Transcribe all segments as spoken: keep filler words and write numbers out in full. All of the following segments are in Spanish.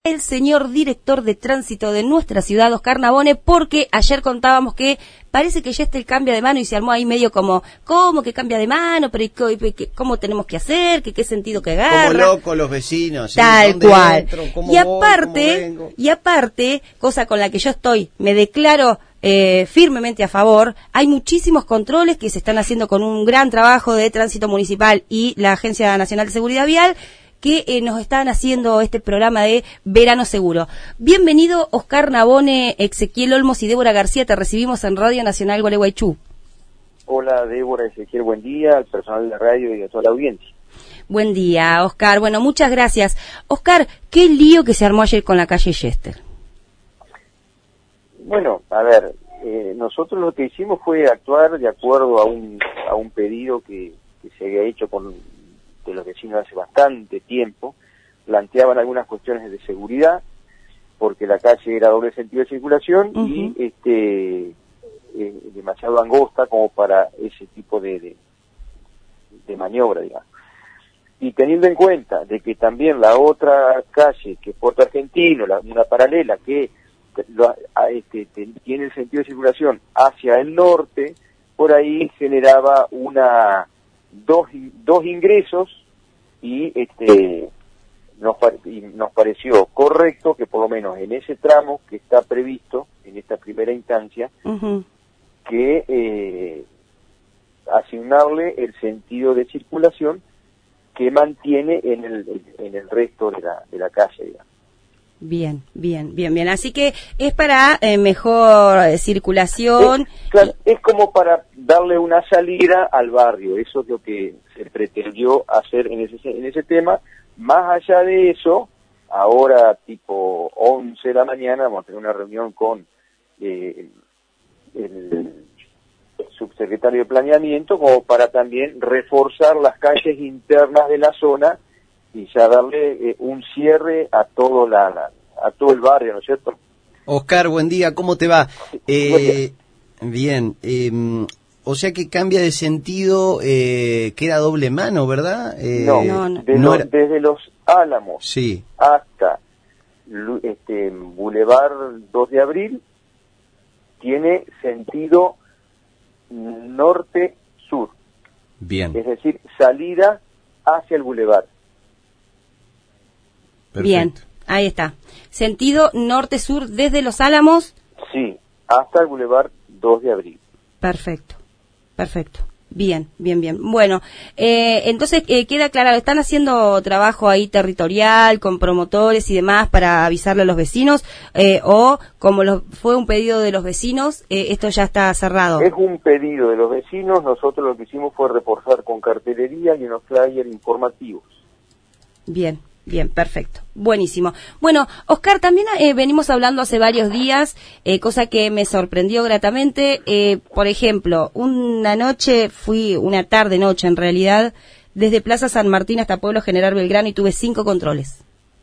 El señor director de tránsito de nuestra ciudad, Oscar Navone, porque ayer contábamos que parece que ya está el cambio de mano y se armó ahí medio como, ¿cómo que cambia de mano? Pero ¿cómo tenemos que hacer? ¿Qué, qué sentido que agarra? Como locos los vecinos. ¿Sí? Tal cual. Entro, y aparte, voy, y aparte, cosa con la que yo estoy, me declaro eh, firmemente a favor, hay muchísimos controles que se están haciendo con un gran trabajo de tránsito municipal y la Agencia Nacional de Seguridad Vial, que eh, nos están haciendo este programa de Verano Seguro. Bienvenido, Oscar Navone, Ezequiel Olmos y Débora García, te recibimos en Radio Nacional Gualeguaychú. Hola, Débora, Ezequiel, buen día, al personal de la radio y a toda la audiencia. Buen día, Oscar. Bueno, muchas gracias. Oscar, ¿qué lío que se armó ayer con la calle Yester? Bueno, a ver, eh, nosotros lo que hicimos fue actuar de acuerdo a un, a un pedido que, que se había hecho con de los vecinos hace bastante tiempo. Planteaban algunas cuestiones de seguridad, porque la calle era doble sentido de circulación uh-huh. y este eh, demasiado angosta como para ese tipo de, de, de maniobra, digamos. Y teniendo en cuenta de que también la otra calle, que es Puerto Argentino, la, una paralela que lo, a, este, tiene el sentido de circulación hacia el norte, por ahí generaba una dos dos ingresos y este nos y nos pareció correcto que por lo menos en ese tramo que está previsto en esta primera instancia uh-huh. que eh, asignarle el sentido de circulación que mantiene en el en el resto de la de la calle, digamos. Bien, bien, bien, bien. Así que es para eh, mejor eh, circulación. Es, claro, es como para darle una salida al barrio. Eso es lo que se pretendió hacer en ese en ese tema. Más allá de eso, ahora tipo once de la mañana vamos a tener una reunión con eh, el subsecretario de Planeamiento como para también reforzar las calles internas de la zona y ya darle eh, un cierre a todo la, la a todo el barrio, ¿no es cierto? Oscar, buen día, ¿cómo te va? Eh, bien, eh, o sea que cambia de sentido, eh, queda doble mano, ¿verdad? Eh, no, no, no. De no los, era... desde Los Álamos sí. hasta este Boulevard dos de abril tiene sentido norte-sur. Bien. Es decir, salida hacia el Boulevard. Perfecto. Bien, ahí está. Sentido norte-sur desde Los Álamos. Sí, hasta el Boulevard dos de abril. Perfecto, perfecto. Bien, bien, bien. Bueno, eh, entonces eh, queda claro, ¿están haciendo trabajo ahí territorial con promotores y demás para avisarle a los vecinos? Eh, o como lo, fue un pedido de los vecinos, eh, esto ya está cerrado. Es un pedido de los vecinos, nosotros lo que hicimos fue reforzar con cartelería y unos flyers informativos. Bien. Bien, perfecto, buenísimo. Bueno, Oscar, también eh, venimos hablando hace varios días, eh, cosa que me sorprendió gratamente. Eh, por ejemplo, una noche fui, una tarde-noche en realidad, desde Plaza San Martín hasta Pueblo General Belgrano y tuve cinco controles.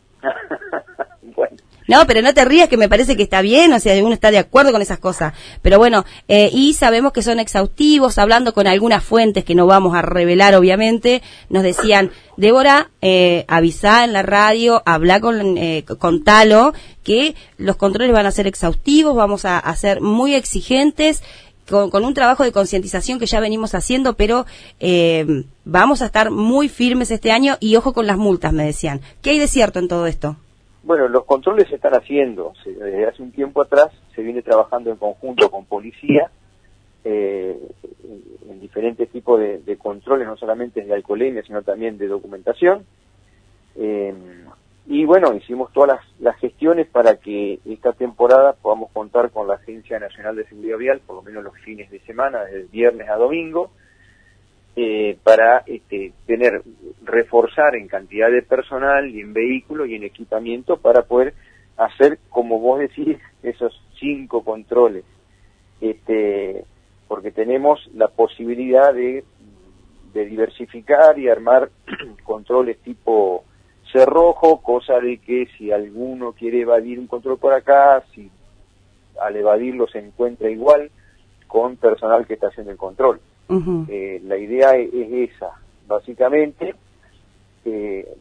Bueno. No, pero no te rías, que me parece que está bien, o sea, uno está de acuerdo con esas cosas. Pero bueno, eh, y sabemos que son exhaustivos, hablando con algunas fuentes que no vamos a revelar, obviamente, nos decían, Débora, eh, avisá en la radio, habla con, eh, contalo, que los controles van a ser exhaustivos, vamos a, a ser muy exigentes, con, con un trabajo de concientización que ya venimos haciendo, pero eh, vamos a estar muy firmes este año y ojo con las multas, me decían. ¿Qué hay de cierto en todo esto? Bueno, los controles se están haciendo. Desde hace un tiempo atrás se viene trabajando en conjunto con policía eh, en diferentes tipos de, de controles, no solamente de alcoholemia, sino también de documentación. Eh, y bueno, hicimos todas las, las gestiones para que esta temporada podamos contar con la Agencia Nacional de Seguridad Vial, por lo menos los fines de semana, desde viernes a domingo, Eh, para este, tener, reforzar en cantidad de personal y en vehículos y en equipamiento para poder hacer, como vos decís, esos cinco controles, este, porque tenemos la posibilidad de, de diversificar y armar controles tipo cerrojo, cosa de que si alguno quiere evadir un control por acá, si al evadirlo se encuentra igual con personal que está haciendo el control. Uh-huh. Eh, la idea es, es esa, básicamente, eh,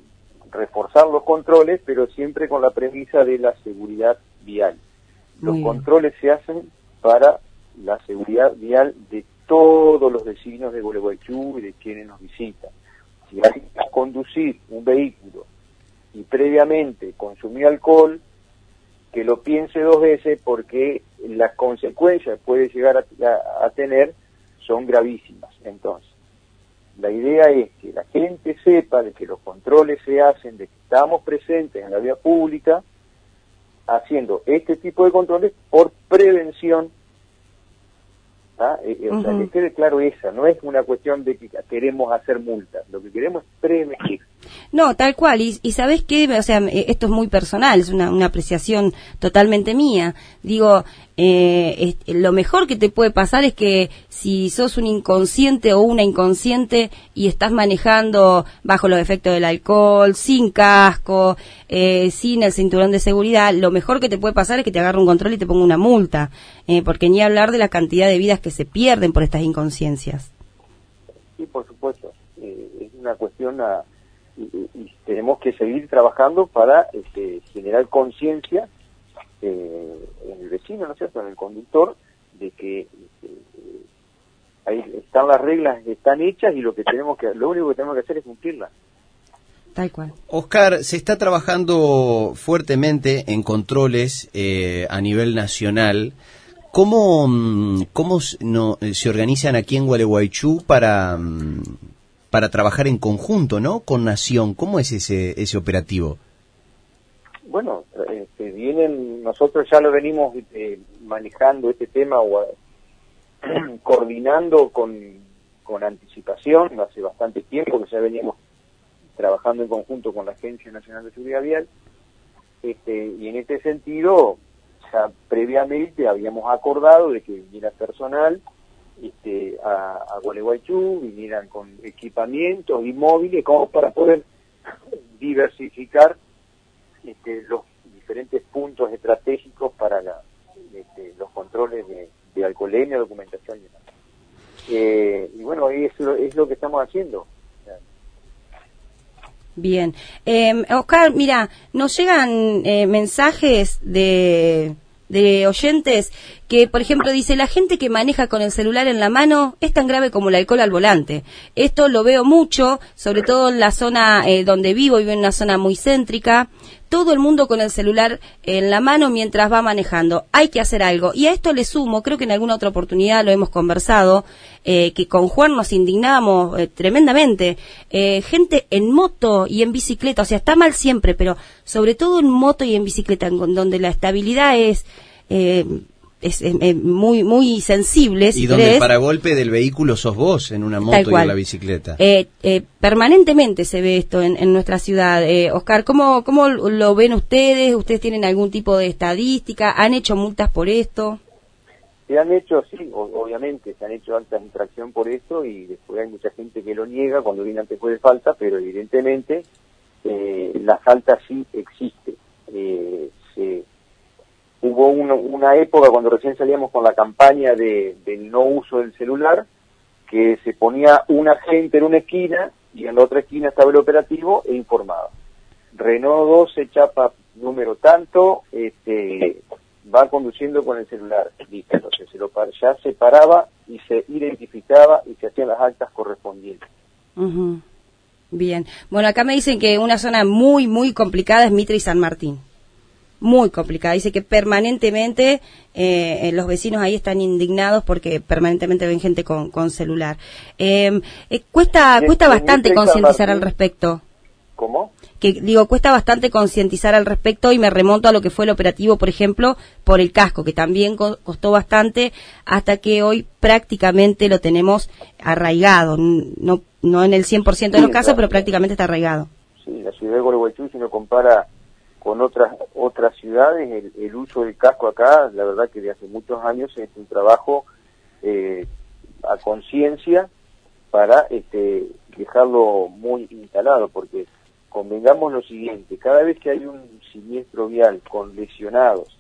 reforzar los controles, pero siempre con la premisa de la seguridad vial. Los Muy controles bien. se hacen para la seguridad vial de todos los vecinos de Gualeguaychú y de quienes nos visitan. Si alguien va a conducir un vehículo y previamente consumió alcohol, que lo piense dos veces, porque las consecuencias que puede llegar a, a, a tener son gravísimas. Entonces, la idea es que la gente sepa de que los controles se hacen, de que estamos presentes en la vía pública, haciendo este tipo de controles por prevención. ¿Ah? Eh, eh, o uh-huh. sea, que quede claro esa, no es una cuestión de que queremos hacer multas, lo que queremos es prevenir. No, tal cual, y, y ¿sabés qué? O sea, esto es muy personal, es una, una apreciación totalmente mía. Digo, eh, es, lo mejor que te puede pasar es que si sos un inconsciente o una inconsciente y estás manejando bajo los efectos del alcohol, sin casco, eh, sin el cinturón de seguridad, lo mejor que te puede pasar es que te agarre un control y te ponga una multa, eh, porque ni hablar de la cantidad de vidas que se pierden por estas inconsciencias. Sí, por supuesto, eh, es una cuestión a... Y, y tenemos que seguir trabajando para este, generar conciencia eh, en el vecino, ¿no es cierto?, en el conductor, de que este, ahí están las reglas, están hechas, y lo que tenemos que, lo único que tenemos que hacer es cumplirlas. Tal cual. Oscar, se está trabajando fuertemente en controles eh, a nivel nacional. ¿Cómo, cómo no, se organizan aquí en Gualeguaychú para... para trabajar en conjunto, ¿no?, con Nación? ¿Cómo es ese ese operativo? Bueno, este, vienen, nosotros ya lo venimos eh, manejando este tema o eh, coordinando con, con anticipación hace bastante tiempo, que ya veníamos trabajando en conjunto con la Agencia Nacional de Seguridad Vial, este, y en este sentido, ya previamente habíamos acordado de que viniera personal Este, a, a Gualeguaychú, vinieran con equipamientos y móviles como para poder diversificar este, los diferentes puntos estratégicos para la, este, los controles de, de alcoholemia, documentación y demás. Eh, y bueno, eso es lo que estamos haciendo. Bien. Eh, Oscar, mira, nos llegan eh, mensajes de... de oyentes que, por ejemplo, dice: la gente que maneja con el celular en la mano es tan grave como el alcohol al volante. Esto lo veo mucho, sobre todo en la zona eh, donde vivo, vivo en una zona muy céntrica, todo el mundo con el celular en la mano mientras va manejando. Hay que hacer algo. Y a esto le sumo, creo que en alguna otra oportunidad lo hemos conversado, eh, que con Juan nos indignamos eh, tremendamente. Eh, gente en moto y en bicicleta, o sea, está mal siempre, pero sobre todo en moto y en bicicleta, en donde la estabilidad es... Eh, es, es, es muy muy sensible, si y donde querés. El paragolpe del vehículo sos vos en una moto y en la bicicleta. Eh, eh, permanentemente se ve esto en, en nuestra ciudad. eh, Oscar, ¿cómo, ¿cómo lo ven ustedes? ¿Ustedes tienen algún tipo de estadística? ¿Han hecho multas por esto? Se han hecho, sí, obviamente, se han hecho altas de infracción por esto, y después hay mucha gente que lo niega cuando viene antes de falta, pero evidentemente eh, la falta sí existe. Eh, se... Hubo una, una época cuando recién salíamos con la campaña de, del no uso del celular, que se ponía un agente en una esquina y en la otra esquina estaba el operativo e informaba: Renault doce, chapa número tanto, este, va conduciendo con el celular. Listo, entonces se lo, ya se paraba y se identificaba y se hacían las actas correspondientes. Uh-huh. Bien. Bueno, acá me dicen que una zona muy, muy complicada es Mitre y San Martín. Muy complicada. Dice que permanentemente eh, los vecinos ahí están indignados porque permanentemente ven gente con, con celular. Eh, eh, cuesta cuesta bastante concientizar al respecto. ¿Cómo? Que digo, cuesta bastante concientizar al respecto, y me remonto a lo que fue el operativo, por ejemplo, por el casco, que también co- costó bastante, hasta que hoy prácticamente lo tenemos arraigado. No no en el cien por ciento de los sí, casos, claro, pero prácticamente está arraigado. Sí, la ciudad de Gualeguaychú, si uno compara con otras otras ciudades, el, el uso del casco acá, la verdad que de hace muchos años es un trabajo eh, a conciencia para este, dejarlo muy instalado, porque convengamos lo siguiente: cada vez que hay un siniestro vial con lesionados,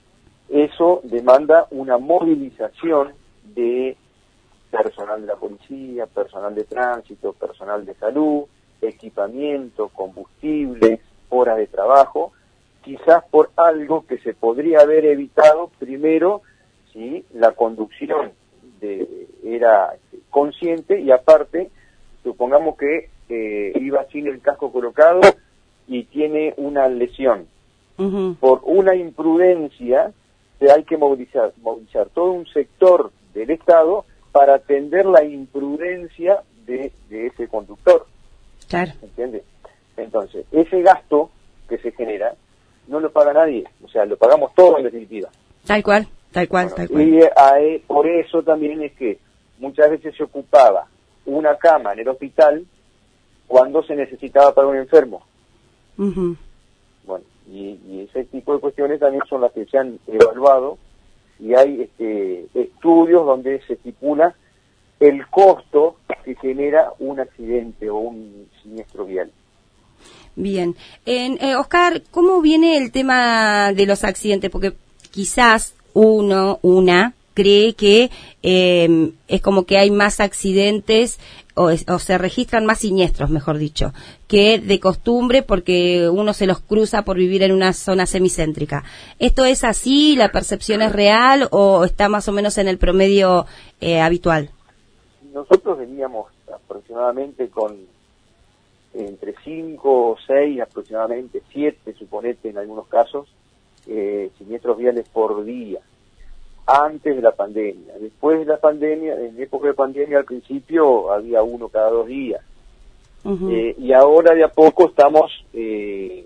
eso demanda una movilización de personal de la policía, personal de tránsito, personal de salud, equipamiento, combustibles, horas de trabajo, quizás por algo que se podría haber evitado primero si la conducción de, era consciente y aparte, supongamos que eh, iba sin el casco colocado y tiene una lesión. Uh-huh. Por una imprudencia se hay que movilizar, movilizar todo un sector del Estado para atender la imprudencia de, de ese conductor. Claro. ¿Entiendes? Entonces, ese gasto que se genera no lo paga nadie, o sea, lo pagamos todos en definitiva. Tal cual, tal cual, bueno, tal cual. Y a, por eso también es que muchas veces se ocupaba una cama en el hospital cuando se necesitaba para un enfermo. Uh-huh. Bueno, y, y ese tipo de cuestiones también son las que se han evaluado y hay este, estudios donde se estipula el costo que genera un accidente o un siniestro vial. Bien. En, eh, Oscar, ¿cómo viene el tema de los accidentes? Porque quizás uno, una, cree que eh, es como que hay más accidentes o, es, o se registran más siniestros, mejor dicho, que de costumbre porque uno se los cruza por vivir en una zona semicéntrica. ¿Esto es así? ¿La percepción es real o está más o menos en el promedio eh, habitual? Nosotros veníamos aproximadamente con entre cinco o seis, aproximadamente siete, suponete en algunos casos, eh, siniestros viales por día, antes de la pandemia. Después de la pandemia, en época de pandemia al principio había uno cada dos días. Uh-huh. eh, y ahora de a poco estamos eh,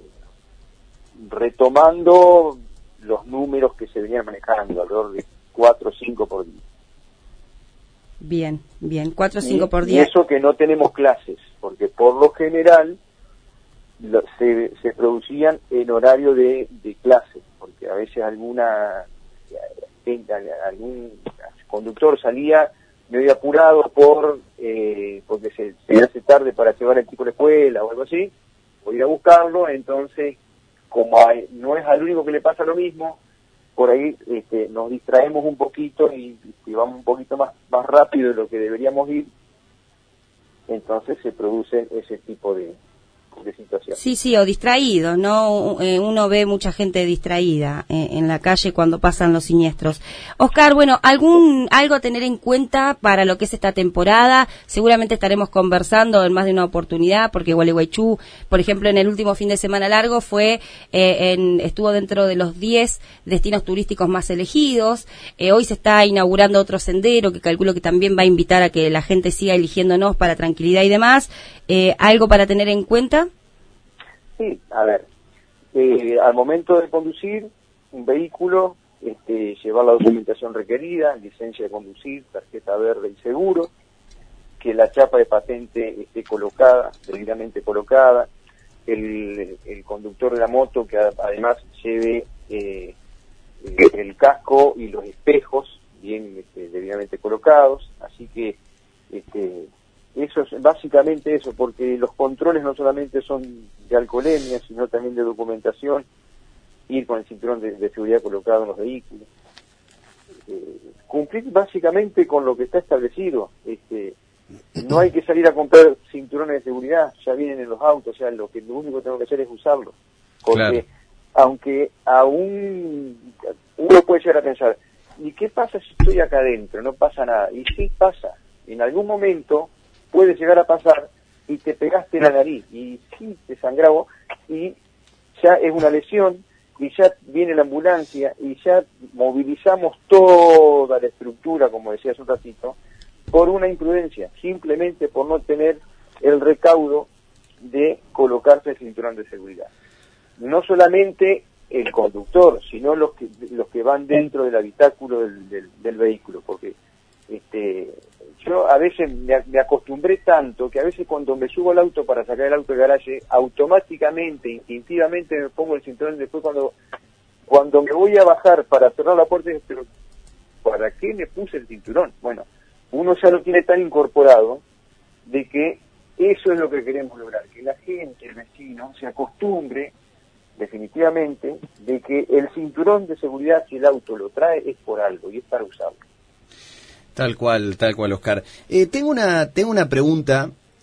retomando los números que se venían manejando, alrededor de cuatro o cinco por día. Bien, bien, cuatro o cinco por día. Y eso que no tenemos clases, porque por lo general lo, se, se producían en horario de, de clase, porque a veces alguna algún conductor salía medio apurado por eh, porque se, se hace tarde para llevar al chico a la escuela o algo así, o ir a buscarlo, entonces como hay, no es al único que le pasa lo mismo, por ahí este, nos distraemos un poquito y, y vamos un poquito más, más rápido de lo que deberíamos ir, entonces se produce ese tipo de, de situación. Sí, sí, o distraídos, ¿no? Eh, uno ve mucha gente distraída eh, en la calle cuando pasan los siniestros. Oscar, bueno, algún algo a tener en cuenta para lo que es esta temporada. Seguramente estaremos conversando en más de una oportunidad, porque Gualeguaychú, por ejemplo, en el último fin de semana largo fue eh, en, estuvo dentro de los diez destinos turísticos más elegidos. Eh, hoy se está inaugurando otro sendero que calculo que también va a invitar a que la gente siga eligiéndonos para tranquilidad y demás. Eh, ¿Algo para tener en cuenta? Sí, a ver, eh, al momento de conducir un vehículo, este, llevar la documentación requerida, licencia de conducir, tarjeta verde y seguro, que la chapa de patente esté colocada, debidamente colocada, el, el conductor de la moto que además lleve eh, el casco y los espejos bien este, debidamente colocados, así que este, eso es básicamente eso, porque los controles no solamente son de alcoholemia, sino también de documentación, ir con el cinturón de, de seguridad colocado en los vehículos, eh, cumplir básicamente con lo que está establecido. Este, no hay que salir a comprar cinturones de seguridad, ya vienen en los autos, o sea, lo que lo único que tengo que hacer es usarlos, porque claro, aunque aún uno puede llegar a pensar, ¿y qué pasa si estoy acá adentro? No pasa nada, y sí pasa, en algún momento puede llegar a pasar y te pegaste la nariz y sí te sangró y ya es una lesión y ya viene la ambulancia y ya movilizamos toda la estructura, como decía hace un ratito, por una imprudencia, simplemente por no tener el recaudo de colocarse el cinturón de seguridad. No solamente el conductor, sino los que los que van dentro del habitáculo del, del, del vehículo, porque este yo a veces me, me acostumbré tanto que a veces cuando me subo al auto para sacar el auto del garaje, automáticamente, instintivamente me pongo el cinturón. Después cuando cuando me voy a bajar para cerrar la puerta, pero ¿para qué me puse el cinturón? Bueno, uno ya lo tiene tan incorporado de que eso es lo que queremos lograr, que la gente, el vecino, se acostumbre definitivamente de que el cinturón de seguridad, si el auto lo trae, es por algo y es para usarlo. Tal cual, tal cual, Oscar. Eh, tengo una tengo una pregunta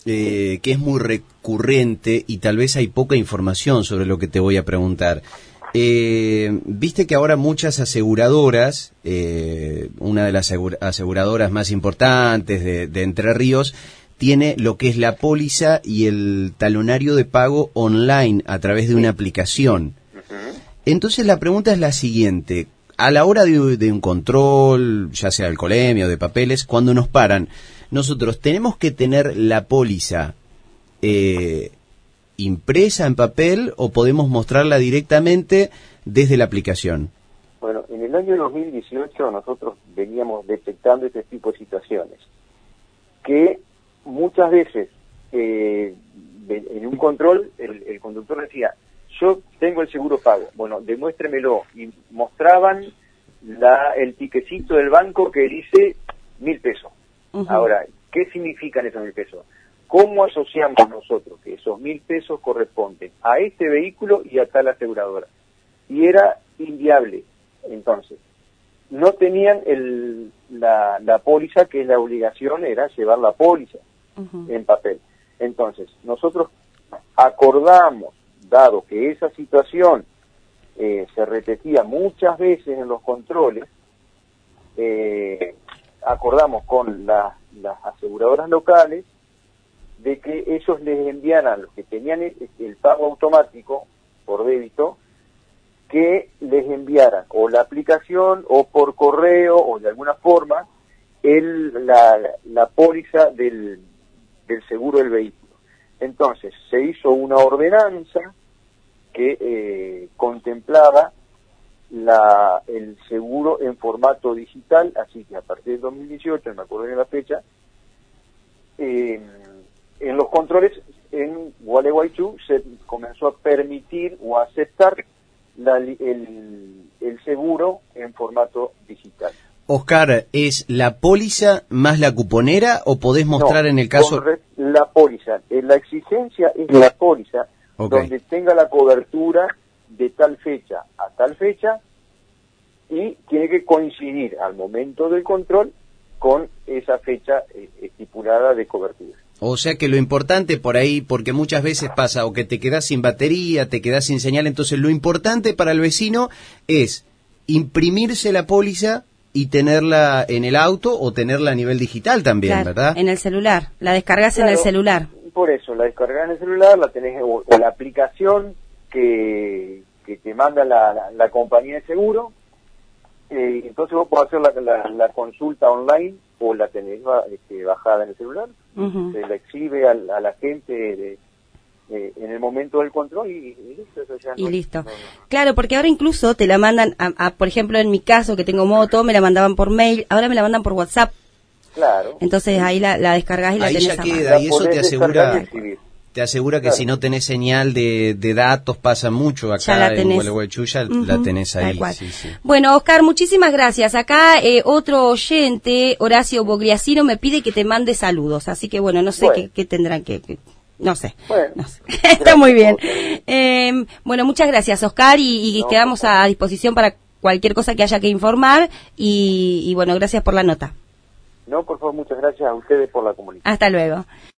eh, que es muy recurrente y tal vez hay poca información sobre lo que te voy a preguntar. Eh, viste que ahora muchas aseguradoras, eh, una de las aseguradoras más importantes de, de Entre Ríos, tiene lo que es la póliza y el talonario de pago online a través de una aplicación. Entonces la pregunta es la siguiente: a la hora de, de un control, ya sea de alcoholemia o de papeles, cuando nos paran, nosotros tenemos que tener la póliza eh, impresa en papel o podemos mostrarla directamente desde la aplicación. Bueno, en el año dos mil dieciocho nosotros veníamos detectando este tipo de situaciones, que muchas veces eh, en un control el, el conductor decía: yo tengo el seguro pago, bueno, demuéstremelo, y mostraban la, el tiquecito del banco que dice mil pesos. Uh-huh. Ahora, ¿qué significan esos mil pesos? ¿Cómo asociamos nosotros que esos mil pesos corresponden a este vehículo y a tal aseguradora? Y era inviable. Entonces, no tenían el, la, la póliza, que es la obligación, era llevar la póliza uh-huh. en papel. Entonces, nosotros acordamos, dado que esa situación eh, se repetía muchas veces en los controles, eh, acordamos con la, las aseguradoras locales de que ellos les enviaran, los que tenían el, el pago automático por débito, que les enviaran o la aplicación o por correo o de alguna forma el, la, la póliza del, del seguro del vehículo. Entonces se hizo una ordenanza que eh, contemplaba la, el seguro en formato digital, así que a partir del dos mil dieciocho, me acuerdo de la fecha, eh, en los controles en Gualeguaychú se comenzó a permitir o a aceptar la, el, el seguro en formato digital. Oscar, ¿es la póliza más la cuponera o podés mostrar no, en el caso...? La póliza, la exigencia es la póliza, okay, donde tenga la cobertura de tal fecha a tal fecha y tiene que coincidir al momento del control con esa fecha eh, estipulada de cobertura. O sea que lo importante por ahí, porque muchas veces pasa o que te quedás sin batería, te quedás sin señal, entonces lo importante para el vecino es imprimirse la póliza y tenerla en el auto o tenerla a nivel digital también, claro, ¿verdad? En el celular, la descargas claro, en el celular. Por eso, la descargas en el celular, la tenés, o, o la aplicación que, que te manda la, la, la compañía de seguro, eh, entonces vos podés hacer la, la, la consulta online o la tenés este, bajada en el celular, uh-huh, se la exhibe a, a la gente de, de, en el momento del control y, y listo. Eso ya y no, listo. No, no. Claro, porque ahora incluso te la mandan, a, a, por ejemplo, en mi caso, que tengo moto, me la mandaban por mail, ahora me la mandan por WhatsApp. Claro. Entonces ahí la, la descargas y la ahí tenés ya queda, y eso te asegura... Te asegura que claro, si no tenés señal de, de datos, pasa mucho acá en Gualeguaychú, ya uh-huh, la tenés ahí. Sí, sí. Bueno, Oscar, muchísimas gracias. Acá eh, otro oyente, Horacio Bogliasino, me pide que te mande saludos. Así que bueno, no sé bueno. qué, qué tendrán que... que no sé. Bueno, no sé. Está muy bien. Eh, bueno, muchas gracias, Oscar, y, y no, quedamos a disposición para cualquier cosa que haya que informar. Y, y bueno, gracias por la nota. No, por favor, muchas gracias a ustedes por la comunicación. Hasta luego.